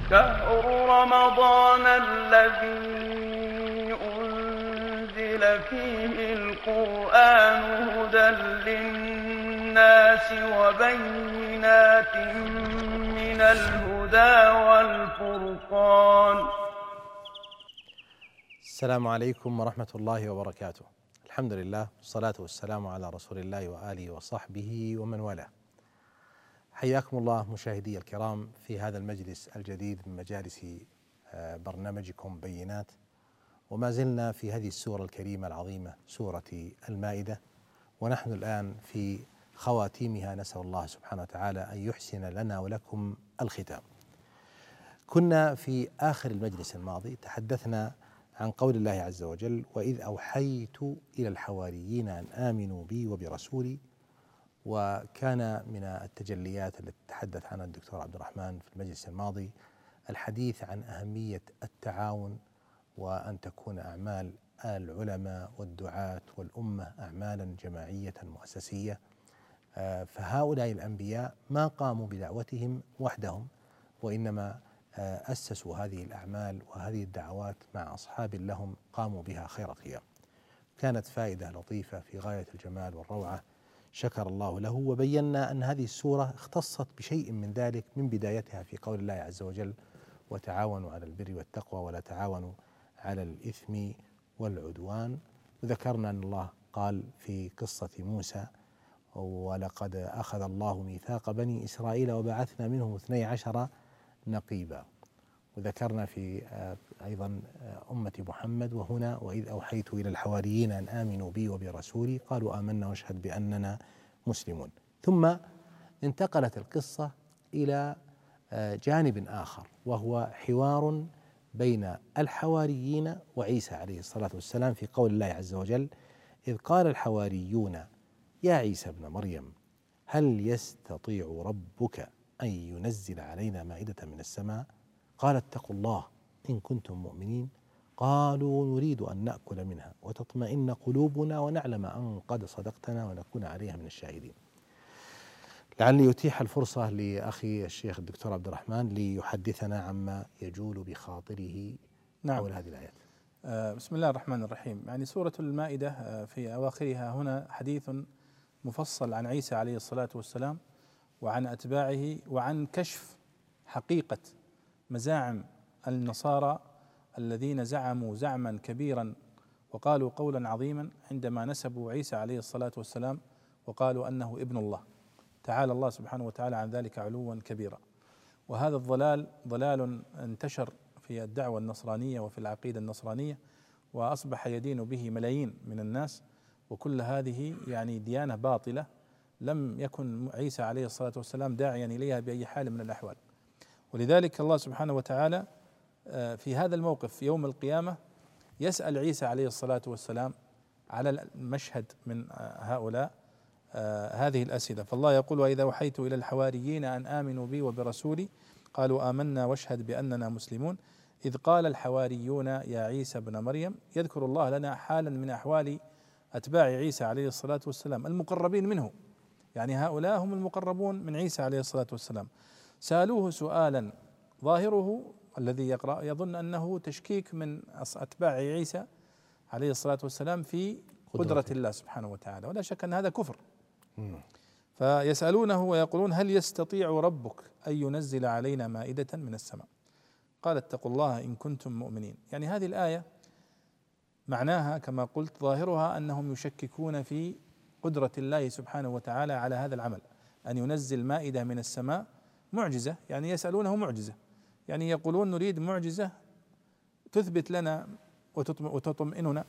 شهر رمضان الذي أنزل فيه القرآن هدى للناس وبينات من الهدى والفرقان. السلام عليكم ورحمة الله وبركاته. الحمد لله والصلاة والسلام على رسول الله وآله وصحبه ومن والاه. حياكم الله مشاهدي الكرام في هذا المجلس الجديد من مجالس برنامجكم بينات، وما زلنا في هذه السورة الكريمة العظيمة سورة المائدة، ونحن الآن في خواتيمها، نسأل الله سبحانه وتعالى أن يحسن لنا ولكم الختام. كنا في آخر المجلس الماضي تحدثنا عن قول الله عز وجل: وإذ أوحيت إلى الحواريين أن آمنوا بي وبرسولي. وكان من التجليات التي تحدث عنها الدكتور عبد الرحمن في المجلس الماضي الحديث عن أهمية التعاون، وأن تكون أعمال العلماء والدعاة والأمة أعمالا جماعية مؤسسية. فهؤلاء الأنبياء ما قاموا بدعوتهم وحدهم، وإنما أسسوا هذه الأعمال وهذه الدعوات مع أصحاب لهم قاموا بها خير القيام. كانت فائدة لطيفة في غاية الجمال والروعة، شكر الله له. وبينا أن هذه السورة اختصت بشيء من ذلك من بدايتها في قول الله عز وجل: وتعاونوا على البر والتقوى ولا تعاونوا على الإثم والعدوان. وذكرنا أن الله قال في قصة موسى: ولقد أخذ الله ميثاق بني إسرائيل وبعثنا منهم 12 نقيبا. وذكرنا في أيضا أمة محمد: وهنا وإذ أوحيت إلى الحواريين أن آمنوا بي وبرسولي قالوا آمنا واشهد بأننا مسلمون. ثم انتقلت القصة إلى جانب آخر، وهو حوار بين الحواريين وعيسى عليه الصلاة والسلام في قول الله عز وجل: إذ قال الحواريون يا عيسى ابن مريم هل يستطيع ربك أن ينزل علينا مائدة من السماء؟ قال اتقوا الله إن كنتم مؤمنين. قالوا نريد أن نأكل منها وتطمئن قلوبنا ونعلم أن قد صدقتنا ونكون عليها من الشاهدين. لعلي أتيح الفرصة لأخي الشيخ الدكتور عبد الرحمن ليحدثنا عما يجول بخاطره حول هذه الآيات. بسم الله الرحمن الرحيم. يعني سورة المائدة في أواخرها هنا حديث مفصل عن عيسى عليه الصلاة والسلام وعن أتباعه، وعن كشف حقيقة مزاعم النصارى الذين زعموا زعما كبيرا وقالوا قولا عظيما عندما نسبوا عيسى عليه الصلاة والسلام وقالوا أنه ابن الله. تعالى الله سبحانه وتعالى عن ذلك علوا كبيرا. وهذا الضلال ضلال انتشر في الدعوة النصرانية وفي العقيدة النصرانية، وأصبح يدين به ملايين من الناس، وكل هذه يعني ديانة باطلة لم يكن عيسى عليه الصلاة والسلام داعيا إليها بأي حال من الأحوال. ولذلك الله سبحانه وتعالى في هذا الموقف يوم القيامة يسأل عيسى عليه الصلاة والسلام على المشهد من هؤلاء هذه الأسئلة. فالله يقول: وإذا أوحيت إلى الحواريين أن آمنوا بي وبرسولي قالوا آمنا واشهد بأننا مسلمون إذ قال الحواريون يا عيسى ابن مريم. يذكر الله لنا حالا من أحوال أتباع عيسى عليه الصلاة والسلام المقربين منه، يعني هؤلاء هم المقربون من عيسى عليه الصلاة والسلام. سألوه سؤالا ظاهره الذي يقرأ يظن أنه تشكيك من أتباع عيسى عليه الصلاة والسلام في قدرة الله سبحانه وتعالى، ولا شك أن هذا كفر. فيسألونه ويقولون هل يستطيع ربك أن ينزل علينا مائدة من السماء؟ قال اتقوا الله إن كنتم مؤمنين. يعني هذه الآية معناها كما قلت ظاهرها أنهم يشككون في قدرة الله سبحانه وتعالى على هذا العمل، أن ينزل مائدة من السماء معجزة. يعني يسألونه معجزة، يعني يقولون نريد معجزة تثبت لنا وتطمئننا.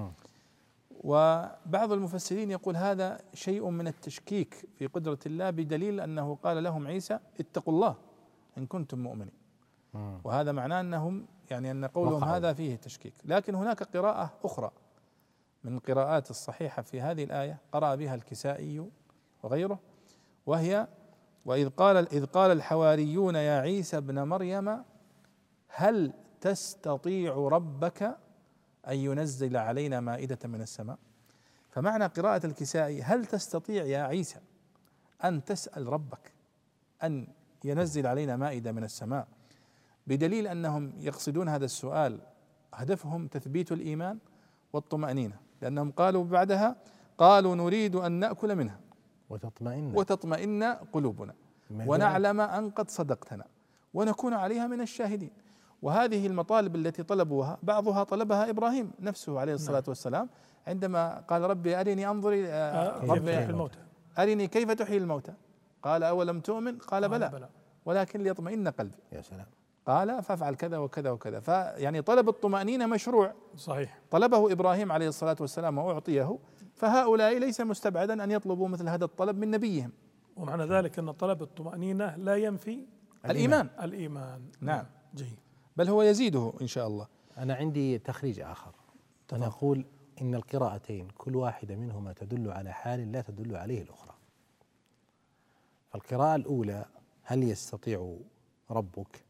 وبعض المفسرين يقول هذا شيء من التشكيك في قدرة الله، بدليل أنه قال لهم عيسى اتقوا الله إن كنتم مؤمنين، وهذا معناه أنهم يعني أن قولهم هذا فيه تشكيك. لكن هناك قراءة أخرى من القراءات الصحيحة في هذه الآية قرأ بها الكسائي وغيره، وهي: إذ قال الحواريون يا عيسى ابن مريم هل تستطيع ربك أن ينزل علينا مائدة من السماء. فمعنى قراءة الكسائي هل تستطيع يا عيسى أن تسأل ربك أن ينزل علينا مائدة من السماء، بدليل أنهم يقصدون هذا السؤال هدفهم تثبيت الإيمان والطمأنينة، لأنهم قالوا بعدها قالوا نريد أن نأكل منها وتطمئن قلوبنا ونعلم أن قد صدقتنا ونكون عليها من الشاهدين. وهذه المطالب التي طلبوها بعضها طلبها إبراهيم نفسه عليه الصلاة والسلام عندما قال ربي أرني أنظر أرني كيف تحيي الموتى، قال أولم تؤمن قال بلى ولكن ليطمئن قلبي. يا سلام. قال فافعل كذا وكذا وكذا. فيعني طلب الطمأنينة مشروع صحيح، طلبه إبراهيم عليه الصلاة والسلام وأعطيه، فهؤلاء ليس مستبعدا أن يطلبوا مثل هذا الطلب من نبيهم. ومعنى ذلك أن طلب الطمأنينة لا ينفي الإيمان. نعم جيد، بل هو يزيده إن شاء الله. أنا عندي تخريج آخر، أنا أقول إن القراءتين كل واحدة منهما تدل على حال لا تدل عليه الأخرى. فالقراءة الأولى هل يستطيع ربك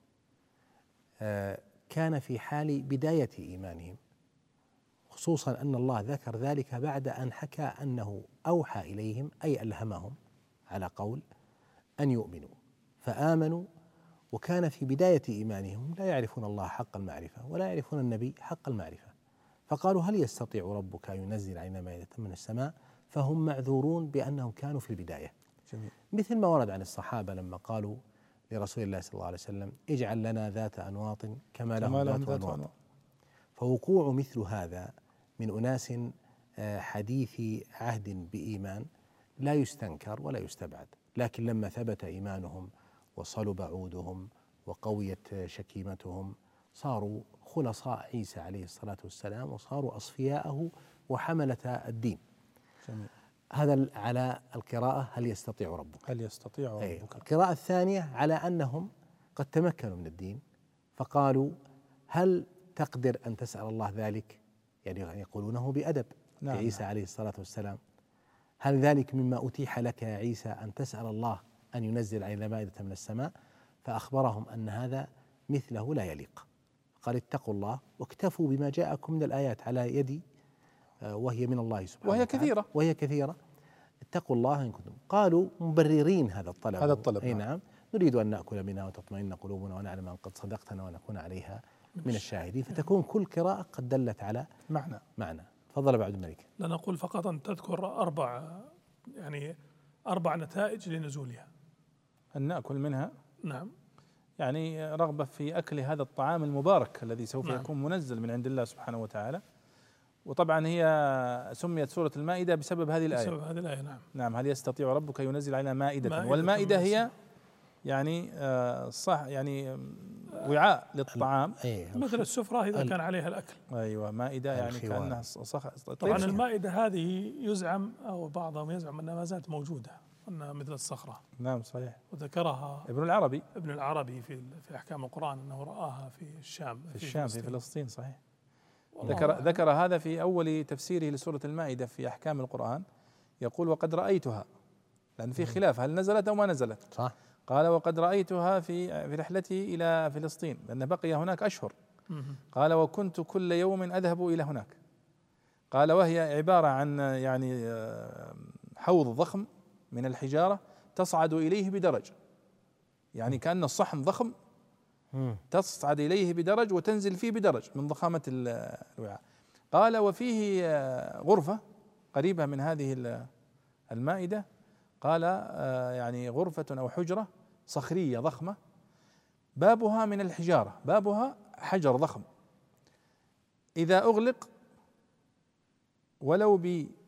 كان في حال بداية إيمانهم، خصوصا أن الله ذكر ذلك بعد أن حكى أنه أوحى إليهم أي ألهمهم على قول أن يؤمنوا فآمنوا، وكان في بداية إيمانهم لا يعرفون الله حق المعرفة ولا يعرفون النبي حق المعرفة، فقالوا هل يستطيع ربك أن ينزل علينا مائدة من السماء، فهم معذورون بأنهم كانوا في البداية. جميل. مثل ما ورد عن الصحابة لما قالوا لرسول الله صلى الله عليه وسلم اجعل لنا ذات أنواط كما لهم ذات أنواط. فوقوع مثل هذا من أناس حديث عهد بإيمان لا يستنكر ولا يستبعد، لكن لما ثبت إيمانهم وصلب عودهم وقويت شكيمتهم صاروا خلصاء عيسى عليه الصلاة والسلام وصاروا أصفياءه وحملة الدين. جميل. هذا على القراءة هل يستطيع ربك. القراءة الثانية على أنهم قد تمكنوا من الدين فقالوا هل تقدر أن تسأل الله ذلك، يعني يقولونه بأدب عيسى عليه الصلاة والسلام، هل ذلك مما أتيح لك يا عيسى أن تسأل الله أن ينزل علينا مائدة من السماء؟ فأخبرهم أن هذا مثله لا يليق، قال اتقوا الله واكتفوا بما جاءكم من الآيات على يدي وهي من الله سبحانه وهي كثيرة اتقوا الله إن كنتم. قالوا مبررين هذا الطلب أي نعم نريد أن نأكل منها وتطمئن قلوبنا ونعلم أن قد صدقتنا ونكون عليها من الشاهدين، فتكون كل قراءة قد دلت على معنى. تفضل أبو عبد الملك. لا نقول فقط أن تذكر أربع نتائج لنزولها. أن نأكل منها، نعم، يعني رغبة في أكل هذا الطعام المبارك الذي سوف يكون منزل من عند الله سبحانه وتعالى. وطبعا هي سميت سورة المائدة بسبب هذه الآية. نعم هل يستطيع ربك ينزل علينا مائدة، والمائدة هي يعني صح يعني وعاء للطعام مثل السفرة إذا كان عليها الأكل. أيوة مائدة يعني كأنها طبعا المائدة هذه يزعم أو بعضهم يزعم أنها ما زالت موجودة، أنها مثل الصخرة. نعم صحيح. وذكرها ابن العربي في أحكام القرآن أنه رآها في الشام في فلسطين صحيح. ذكر هذا في أول تفسيره لسورة المائدة في أحكام القرآن، يقول وقد رأيتها، لأن في خلاف هل نزلت أو ما نزلت. صح. قال وقد رأيتها في رحلتي إلى فلسطين، لأن بقي هناك أشهر. قال وكنت كل يوم أذهب إلى هناك. قال وهي عبارة عن يعني حوض ضخم من الحجارة تصعد إليه بدرج، يعني كأن الصحن ضخم تصعد إليه بدرج وتنزل فيه بدرج من ضخامة الوعاء. قال وفيه غرفة قريبة من هذه المائدة، قال يعني غرفة أو حجرة صخرية ضخمة بابها من الحجارة، بابها حجر ضخم إذا أغلق ولو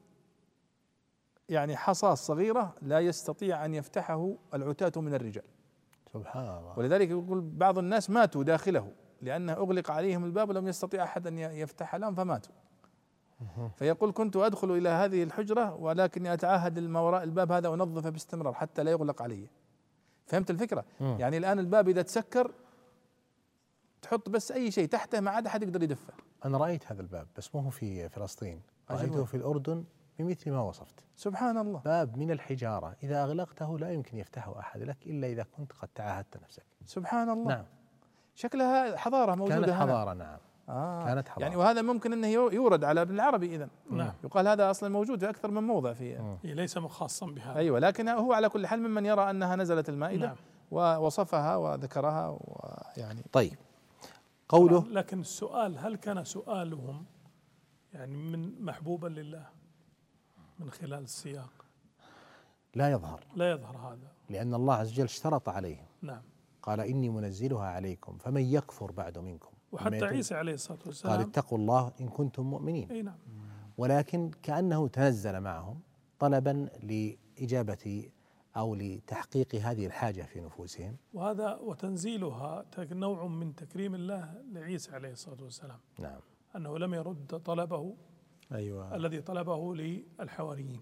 يعني حصاة صغيرة لا يستطيع أن يفتحه العتاة من الرجال. سبحان الله. ولذلك يقول بعض الناس ماتوا داخله لأنه أغلق عليهم الباب ولم يستطيع أحد أن يفتح لهم فماتوا. فيقول كنت أدخل إلى هذه الحجرة ولكني أتعهد ما وراء الباب هذا وأنظفه باستمرار حتى لا يغلق علي. فهمت الفكرة؟ يعني الآن الباب إذا تسكر تحط بس أي شيء تحته ما عاد أحد يقدر يدفه. أنا رأيت هذا الباب بس مو في فلسطين، رأيته في الأردن بمثل ما وصفت. سبحان الله. باب من الحجارة إذا أغلقته لا يمكن يفتحه أحد لك إلا إذا كنت قد تعاهدت نفسك. سبحان الله. نعم. شكلها حضارة موجودة. كانت حضارة. نعم. كانت حضارة. يعني وهذا ممكن أنه يورد على ابن العربي إذن. نعم. يقال هذا أصلا موجود في أكثر من موضع فيه. ليس مخصصا بهذا. أيوة، لكن هو على كل حال ممن يرى أنها نزلت المائدة. نعم. ووصفها وذكرها ويعني طيب قوله. لكن السؤال، هل كان سؤالهم يعني من محبوبا لله من خلال السياق؟ لا يظهر هذا، لأن الله عز وجل اشترط عليهم. نعم. قال إني منزلها عليكم فمن يكفر بعد منكم. وحتى عيسى عليه الصلاة والسلام قال اتقوا الله إن كنتم مؤمنين. أي نعم. ولكن كأنه تنزل معهم طلبا لإجابة أو لتحقيق هذه الحاجة في نفوسهم. وهذا وتنزيلها نوع من تكريم الله لعيسى عليه الصلاة والسلام. نعم. أنه لم يرد طلبه أيوة الذي طلبه للحواريين.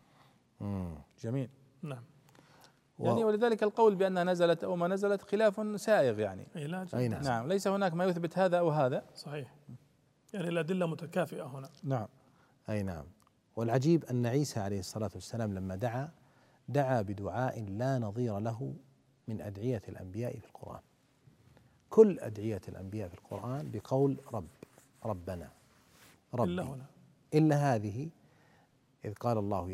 جميل. نعم. يعني ولذلك القول بأنها نزلت أو ما نزلت خلاف سائغ يعني. أي نعم. نعم، ليس هناك ما يثبت هذا أو هذا. صحيح. يعني الأدلة متكافئة هنا. نعم. أي نعم. والعجيب أن عيسى عليه الصلاة والسلام لما دعا بدعاء لا نظير له من أدعية الأنبياء في القرآن. كل أدعية الأنبياء في القرآن بقول ربنا ربي، إلا هذه إذ قال الله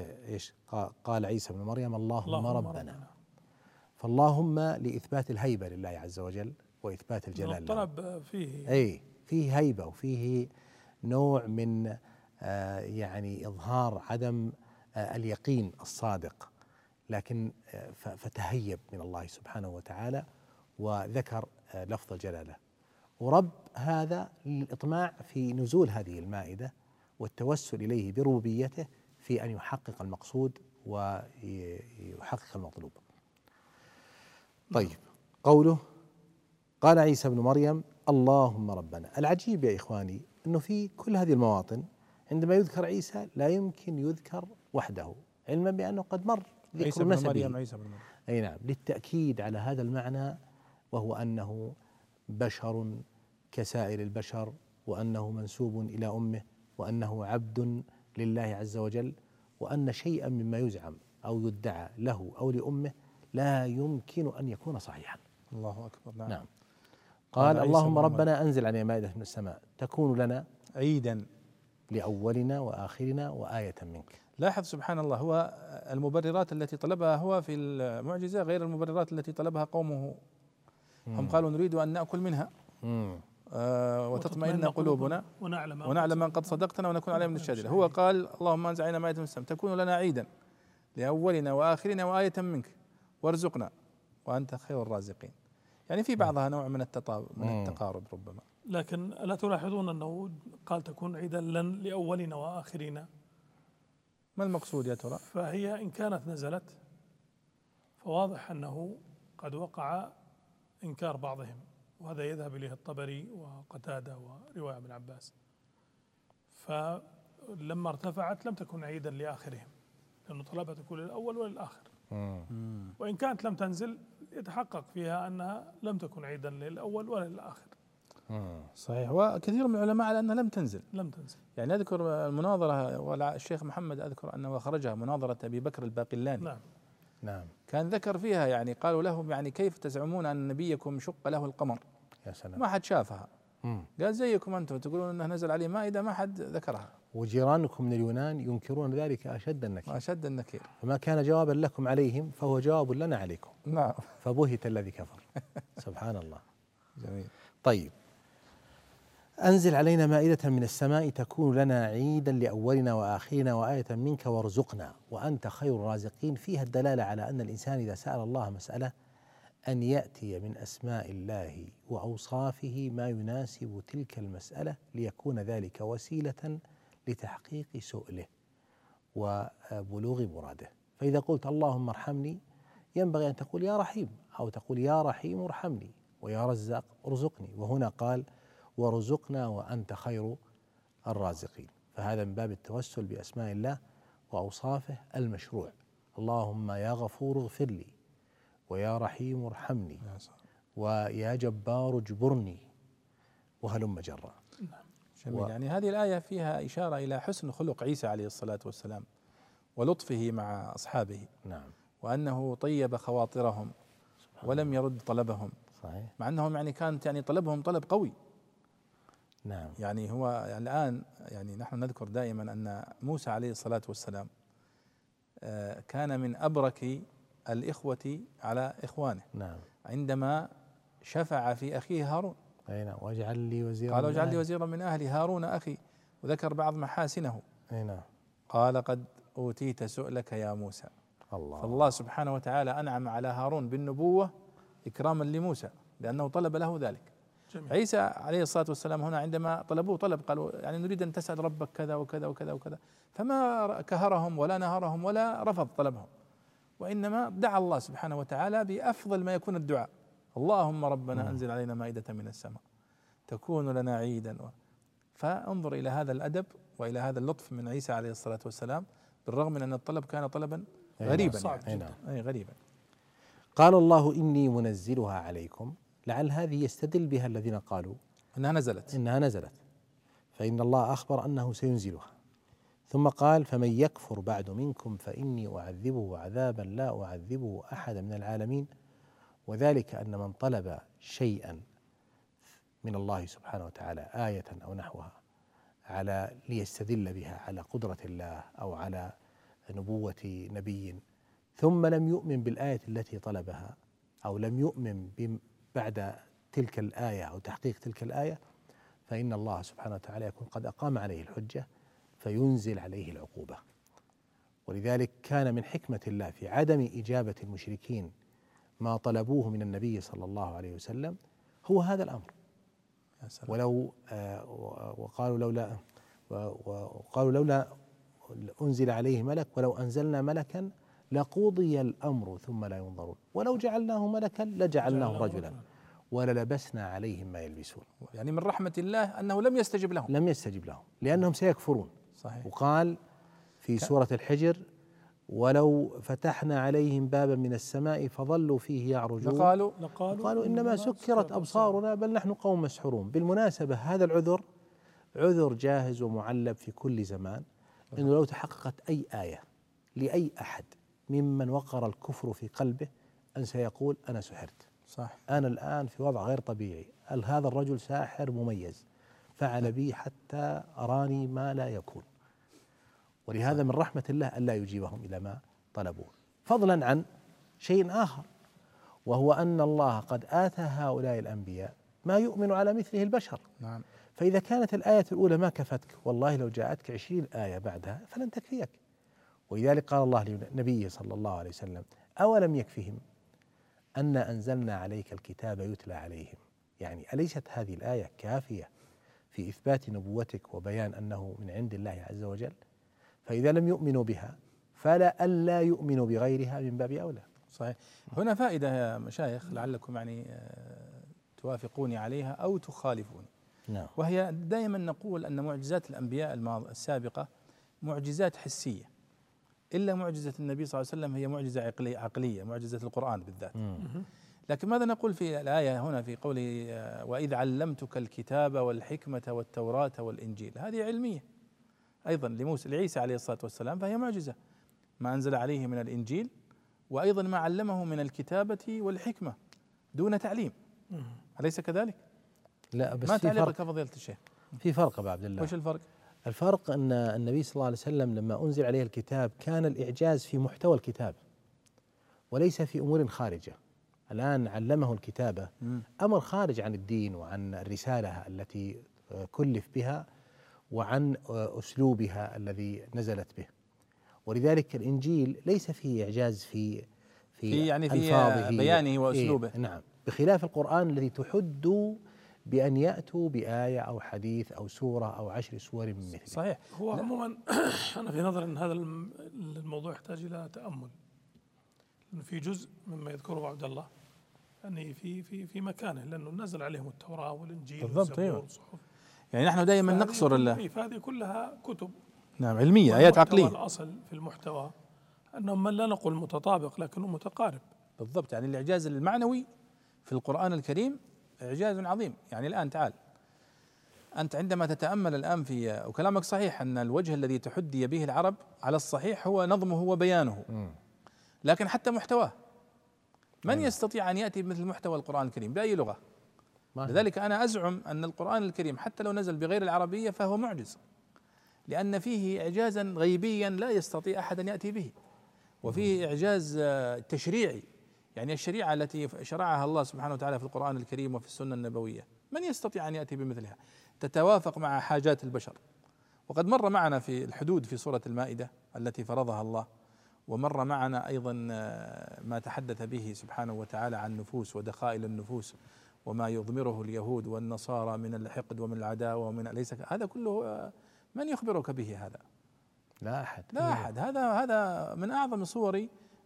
قال عيسى بن مريم اللهم ربنا. فاللهم لإثبات الهيبة لله عز وجل وإثبات الجلال. الطلب فيه هيبة وفيه نوع من يعني إظهار عدم اليقين الصادق، لكن فتهيب من الله سبحانه وتعالى وذكر لفظ الجلالة. ورب هذا للإطماع في نزول هذه المائدة والتوسل إليه بربوبيته في أن يحقق المقصود ويحقق المطلوب. طيب قوله قال عيسى بن مريم اللهم ربنا. العجيب يا إخواني أنه في كل هذه المواطن عندما يذكر عيسى لا يمكن يذكر وحده، علما بأنه قد مر ذكر نسبه. عيسى بن مريم. أي نعم، للتأكيد على هذا المعنى، وهو أنه بشر كسائر البشر، وأنه منسوب إلى أمه، وأنه عبد لله عز وجل، وأن شيئا مما يزعم أو يدعى له أو لأمه لا يمكن أن يكون صحيحا. الله أكبر. نعم. قال اللهم ربنا أنزل علينا مائدة من السماء تكون لنا عيدا لأولنا وآخرنا وآية منك. لاحظ سبحان الله، هو المبررات التي طلبها هو في المعجزة غير المبررات التي طلبها قومه. هم قالوا نريد أن نأكل منها وتطمئن قلوبنا ونعلم أن قد صدقتنا ونكون عليها من الشاهدين. هو قال اللهم أنزل علينا مائدة من السماء تكون لنا عيدا لأولنا وآخرنا وآية منك وارزقنا وأنت خير الرازقين. يعني في بعضها نوع من التقارب ربما. لكن ألا تلاحظون أنه قال تكون عيدا لن لأولنا وآخرنا؟ ما المقصود يا ترى؟ فهي إن كانت نزلت فواضح أنه قد وقع إنكار بعضهم، وهذا يذهب إليه الطبري وقتادة ورواية ابن عباس. فلما ارتفعت لم تكن عيدا لآخرهم، لأنه طلبها تكون للأول وللآخر. وإن كانت لم تنزل يتحقق فيها أنها لم تكن عيدا للأول ولا للآخر. صحيح. وكثير من العلماء على أنها لم تنزل. يعني أذكر المناظرة والشيخ محمد أذكر أنه خرجها مناظرة أبي بكر الباقلاني. نعم. كان ذكر فيها يعني قالوا لهم يعني كيف تزعمون أن نبيكم شق له القمر؟ يا سلام. ما حد شافها. قال زيكم أنتم تقولون أنه نزل عليه مائدة ما حد ذكرها. وجيرانكم من اليونان ينكرون ذلك أشد النكير. فما كان جوابا لكم عليهم فهو جواب لنا عليكم. نعم. فبهت الذي كفر. سبحان الله. جميل. طيب أنزل علينا مائدة من السماء تكون لنا عيدا لأولنا وآخرنا وآية منك وارزقنا وأنت خير الرازقين. فيها الدلالة على أن الإنسان إذا سأل الله مسألة أن يأتي من أسماء الله وأوصافه ما يناسب تلك المسألة ليكون ذلك وسيلة لتحقيق سؤله وبلوغ مراده. فإذا قلت اللهم ارحمني ينبغي أن تقول يا رحيم، أو تقول يا رحيم ارحمني، ويا رزاق ارزقني. وهنا قال وارزقنا وأنت خير الرازقين، فهذا من باب التوسل بأسماء الله وأوصافه المشروع. اللهم يا غفور اغفر لي، ويا رحيم ارحمني، ويا جبار اجبرني، وهلم جرا. جميل. يعني هذه الآية فيها إشارة إلى حسن خلق عيسى عليه الصلاة والسلام ولطفه مع أصحابه. نعم. وأنه طيب خواطرهم ولم يرد طلبهم. صحيح. مع أنهم يعني كانت يعني طلبهم طلب قوي. نعم. يعني هو الآن يعني نحن نذكر دائما أن موسى عليه الصلاة والسلام كان من أبرك الإخوة على إخوانه نعم. عندما شفع في أخيه هارون، أي نعم. واجعل لي وزيرا قال من واجعل لي أهلي. وزيرا من أهلي هارون أخي، وذكر بعض محاسنه. أي نعم. قال قد أوتيت سؤلك يا موسى. الله. فالله سبحانه وتعالى أنعم على هارون بالنبوة إكراما لموسى لأنه طلب له ذلك. جميل. عيسى عليه الصلاة والسلام هنا عندما طلبوه طلب، قالوا يعني نريد أن تسأل ربك كذا وكذا وكذا وكذا، فما كهرهم ولا نهرهم ولا رفض طلبهم، وإنما دعا الله سبحانه وتعالى بأفضل ما يكون الدعاء: اللهم ربنا أنزل علينا مائدة من السماء تكون لنا عيدا. فانظر إلى هذا الأدب وإلى هذا اللطف من عيسى عليه الصلاة والسلام، بالرغم من أن الطلب كان طلبا غريبا صعب يعني. جدا. أي غريبا. قال الله إني منزلها عليكم، لعل هذه يستدل بها الذين قالوا إنها نزلت، فإن الله أخبر أنه سينزلها، ثم قال فمن يكفر بعد منكم فإني أعذبه عذابا لا أعذبه أحدا من العالمين، وذلك أن من طلب شيئا من الله سبحانه وتعالى آية أو نحوها على ليستدل بها على قدرة الله أو على نبوة نبي، ثم لم يؤمن بالآية التي طلبها أو لم يؤمن بعد تلك الآية أو تحقيق تلك الآية، فإن الله سبحانه وتعالى يكون قد أقام عليه الحجة فينزل عليه العقوبة. ولذلك كان من حكمة الله في عدم إجابة المشركين ما طلبوه من النبي صلى الله عليه وسلم هو هذا الأمر. ولو وقالوا لولا أنزل عليه ملك ولو أنزلنا ملكا لقضي الأمر ثم لا ينظرون ولو جعلناه ملكا لجعلناه رجلا وللبسنا عليهم ما يلبسون. يعني من رحمة الله أنه لم يستجب لهم لأنهم سيكفرون. صحيح. وقال في سورة الحجر ولو فتحنا عليهم بابا من السماء فظلوا فيه يعرجون لقالوا إنما سكرت أبصارنا بل نحن قوم مسحورون. بالمناسبة هذا العذر عذر جاهز ومعلب في كل زمان، إنه لو تحققت أي آية لأي أحد ممن وقر الكفر في قلبه أن سيقول أنا سحرت، صح، أنا الآن في وضع غير طبيعي، هذا الرجل ساحر مميز فعل بي حتى أراني ما لا يكون. ولهذا من رحمة الله ألا يجيبهم إلى ما طلبوه، فضلا عن شيء آخر، وهو أن الله قد آتى هؤلاء الأنبياء ما يؤمن على مثله البشر. نعم. فإذا كانت الآية الأولى ما كفتك، والله لو جاءتك 20 آية بعدها فلن تكفيك. ولذلك قال الله لنبيه صلى الله عليه وسلم أولم يكفهم أن أنزلنا عليك الكتاب يتلى عليهم، يعني أليست هذه الآية كافية في إثبات نبوتك وبيان أنه من عند الله عز وجل؟ فإذا لم يؤمنوا بها فلا ألا يؤمنوا بغيرها من باب أولى. صحيح. هنا فائدة يا مشايخ لعلكم يعني توافقوني عليها أو تخالفوني. نعم. وهي دائما نقول أن معجزات الأنبياء السابقة معجزات حسية، إلا معجزة النبي صلى الله عليه وسلم هي معجزة عقلية، معجزة القرآن بالذات. لكن ماذا نقول في الآية هنا في قوله وإذ علمتك الكتاب والحكمة والتوراة والإنجيل؟ هذه علمية أيضا لعيسى عليه الصلاة والسلام، فهي معجزة ما أنزل عليه من الإنجيل، وأيضا ما علمه من الكتابة والحكمة دون تعليم، أليس كذلك؟ لا بس ما في تعليقك فرق. فضيلة الشيخ؟ في فرق أبا عبد الله. وش الفرق؟ الفرق أن النبي صلى الله عليه وسلم لما أنزل عليه الكتاب كان الإعجاز في محتوى الكتاب وليس في أمور خارجة. الآن علمه الكتابة أمر خارج عن الدين وعن الرسالة التي كلف بها وعن أسلوبها الذي نزلت به. ولذلك الإنجيل ليس فيه إعجاز في يعني في ألفاظه بيانه وأسلوبه. نعم، بخلاف القرآن الذي تحد بأن يأتوا بآية أو حديث أو سورة أو 10 سور من مثله. صحيح. هو عموما أنا في نظري أن هذا الموضوع يحتاج إلى تأمل، لأنه في جزء مما يذكره عبد الله يعني في مكانه، لأنه نزل عليهم التوراة والإنجيل والزبور والصحف. يعني نحن دائما نقصر فهذه كلها كتب نعم علمية، آيات عقلية. الأصل في المحتوى أنه لا نقول متطابق لكنه متقارب. بالضبط. يعني الإعجاز المعنوي في القرآن الكريم إعجاز عظيم. يعني الآن تعال أنت عندما تتأمل الآن في، وكلامك صحيح أن الوجه الذي تحدي به العرب على الصحيح هو نظمه وبيانه، لكن حتى محتواه من يستطيع أن يأتي بمثل محتوى القرآن الكريم بأي لغة؟ لذلك أنا أزعم أن القرآن الكريم حتى لو نزل بغير العربية فهو معجز، لأن فيه إعجازا غيبيا لا يستطيع أحد أن يأتي به. وفيه إعجاز تشريعي. يعني الشريعة التي شرعها الله سبحانه وتعالى في القرآن الكريم وفي السنة النبوية من يستطيع أن يأتي بمثلها تتوافق مع حاجات البشر؟ وقد مر معنا في الحدود في سورة المائدة التي فرضها الله، ومر معنا أيضا ما تحدث به سبحانه وتعالى عن النفوس ودخائل النفوس وما يضمره اليهود والنصارى من الحقد ومن العداوة ومن ليس هذا كله من يخبرك به؟ هذا لا أحد، لا أحد. هذا من أعظم صور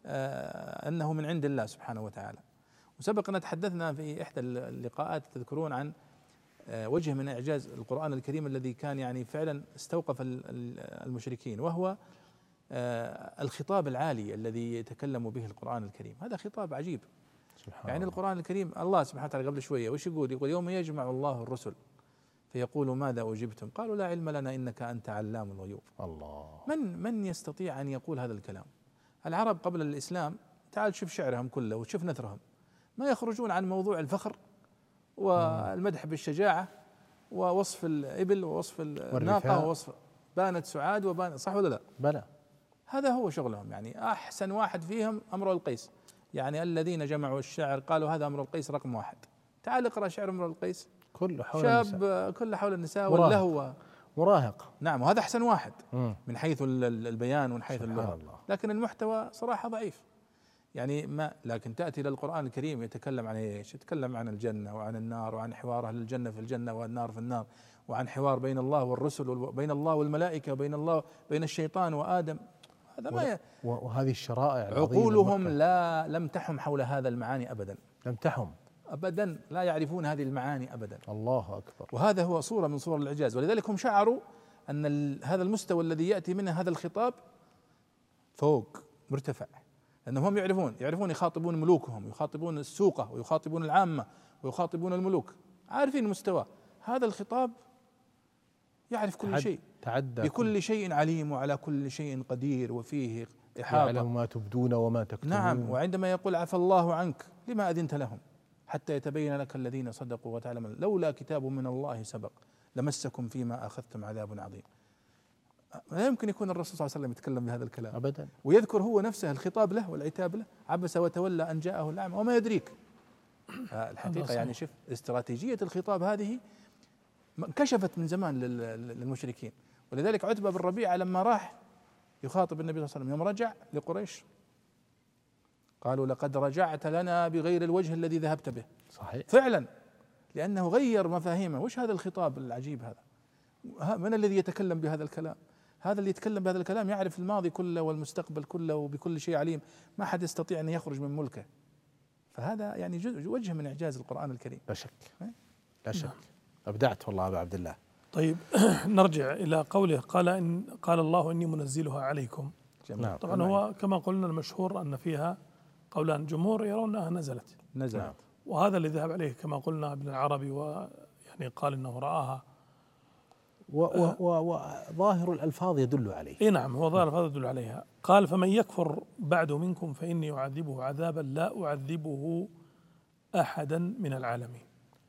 أنه من عند الله سبحانه وتعالى. وسبق أن تحدثنا في إحدى اللقاءات تذكرون عن وجه من إعجاز القرآن الكريم الذي كان يعني فعلا استوقف المشركين، وهو الخطاب العالي الذي يتكلم به القرآن الكريم. هذا خطاب عجيب يعني القرآن الكريم الله سبحانه وتعالى قبل شوية وش يقول يوم يجمع الله الرسل فيقول ماذا أجبتم قالوا لا علم لنا إنك أنت علام الغيوب. الله، من يستطيع أن يقول هذا الكلام؟ العرب قبل الإسلام تعال شوف شعرهم كله وشوف نثرهم، ما يخرجون عن موضوع الفخر والمدح بالشجاعة ووصف الإبل ووصف الناقة ووصف بانت سعاد وبانت، صح ولا لا؟ بلى، هذا هو شغلهم. يعني أحسن واحد فيهم أمر القيس، يعني الذين جمعوا الشعر قالوا هذا أمر القيس رقم واحد. تعال اقرأ شعر أمر القيس كله حول شاب النساء. كله حول النساء واللهو مراهق. نعم، وهذا أحسن واحد من حيث البيان ومن حيث اللغة، لكن المحتوى صراحة ضعيف. يعني ما لكن تأتي للقرآن الكريم يتكلم عن ايش؟ يتكلم عن الجنة وعن النار وعن حوار أهل الجنة في الجنة والنار في النار، وعن حوار بين الله والرسل وبين الله والملائكة وبين الله بين الشيطان وآدم. هذا ما وهذه الشرائع عقولهم لم تحم حول هذا المعاني أبدا، لم تحم أبدا، لا يعرفون هذه المعاني أبدا. الله أكبر. وهذا هو صورة من صور الإعجاز، ولذلك هم شعروا أن هذا المستوى الذي يأتي منه هذا الخطاب فوق مرتفع، لأنهم هم يعرفون يخاطبون ملوكهم، يخاطبون السوقة ويخاطبون العامة ويخاطبون الملوك، عارفين مستوى هذا الخطاب، يعرف كل شيء، بكل شيء عليم وعلى كل شيء قدير وفيه إحاطة، يعلم ما تبدون وما تكتمون. نعم. وعندما يقول عفى الله عنك لما أذنت لهم حتى يتبين لك الذين صدقوا وتعلم لولا كتاب من الله سبق لمسكم فيما أخذتم عذاب عظيم. لا يمكن يكون الرسول صلى الله عليه وسلم يتكلم بهذا الكلام أبدا، ويذكر هو نفسه الخطاب له والعتاب له، عبس وتولى أن جاءه الأعمى وما يدريك. الحقيقة يعني شوف استراتيجية الخطاب هذه كشفت من زمان للمشركين. ولذلك عتبة بن ربيعة لما راح يخاطب النبي صلى الله عليه وسلم يوم رجع لقريش قالوا لقد رجعت لنا بغير الوجه الذي ذهبت به. صحيح فعلا، لأنه غير مفاهيمه. وش هذا الخطاب العجيب هذا؟ من الذي يتكلم بهذا الكلام؟ هذا اللي يتكلم بهذا الكلام يعرف الماضي كله والمستقبل كله وبكل شيء عليم، ما حد يستطيع أن يخرج من ملكه. فهذا يعني وجه من إعجاز القرآن الكريم. لا شك، لا شك. أبدعت والله أبا عبد الله. طيب نرجع إلى قوله قال الله إني منزلها عليكم. نعم. طبعا هو كما قلنا المشهور أن فيها قولان، جمهور يرون أنها نزلت نعم. وهذا اللي ذهب عليه كما قلنا ابن العربي، ويعني قال إنه رآها، وظاهر الألفاظ يدل عليه. اي نعم، هو ظاهر الألفاظ يدل عليها. قال فمن يكفر بعد منكم فإني أعذبه عذابا لا أعذبه أحدا من العالمين.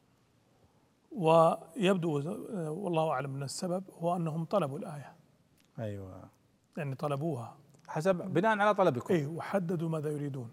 ويبدو والله أعلم من السبب هو أنهم طلبوا الآية. أيوة، يعني طلبوها حسب بناء على طلبكم. اي، وحددوا ماذا يريدون.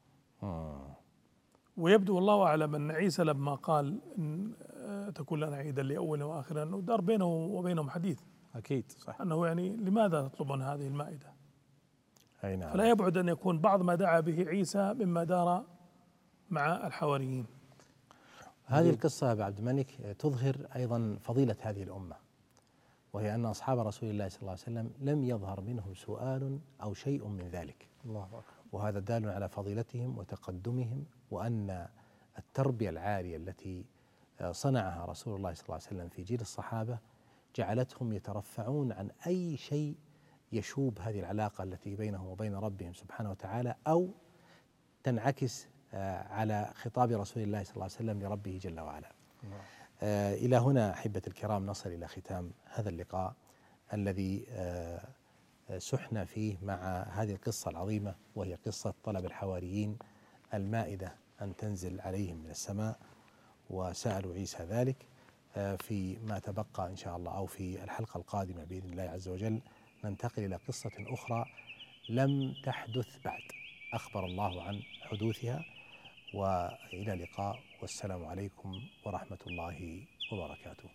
ويبدو والله أعلم أن عيسى لما قال إن تكون لنا عيدا لأولنا وآخرنا أنه دار بينه وبينهم حديث. أكيد صح. أنه يعني لماذا تطلبون هذه المائدة؟ أي نعم. فلا يبعد أن يكون بعض ما دعا به عيسى مما دار مع الحواريين. هذه القصة أبا عبد الملك تظهر أيضا فضيلة هذه الأمة، وهي أن أصحاب رسول الله صلى الله عليه وسلم لم يظهر منهم سؤال أو شيء من ذلك. الله أكبر. وهذا دال على فضيلتهم وتقدمهم، وأن التربية العالية التي صنعها رسول الله صلى الله عليه وسلم في جيل الصحابة جعلتهم يترفعون عن أي شيء يشوب هذه العلاقة التي بينهم وبين ربهم سبحانه وتعالى، أو تنعكس على خطاب رسول الله صلى الله عليه وسلم لربه جل وعلا. إلى هنا أحبة الكرام نصل إلى ختام هذا اللقاء الذي سحنا فيه مع هذه القصة العظيمة، وهي قصة طلب الحواريين المائدة أن تنزل عليهم من السماء، وسألوا عيسى ذلك. في ما تبقى إن شاء الله أو في الحلقة القادمة بإذن الله عز وجل ننتقل إلى قصة أخرى لم تحدث بعد، أخبر الله عن حدوثها. وإلى اللقاء، والسلام عليكم ورحمة الله وبركاته.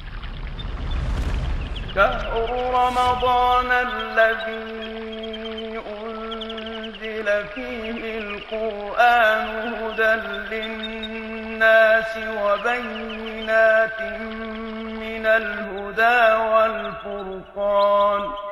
شهر رمضان الذي أنزل فيه القرآن هدى للناس وبينات من الهدى والفرقان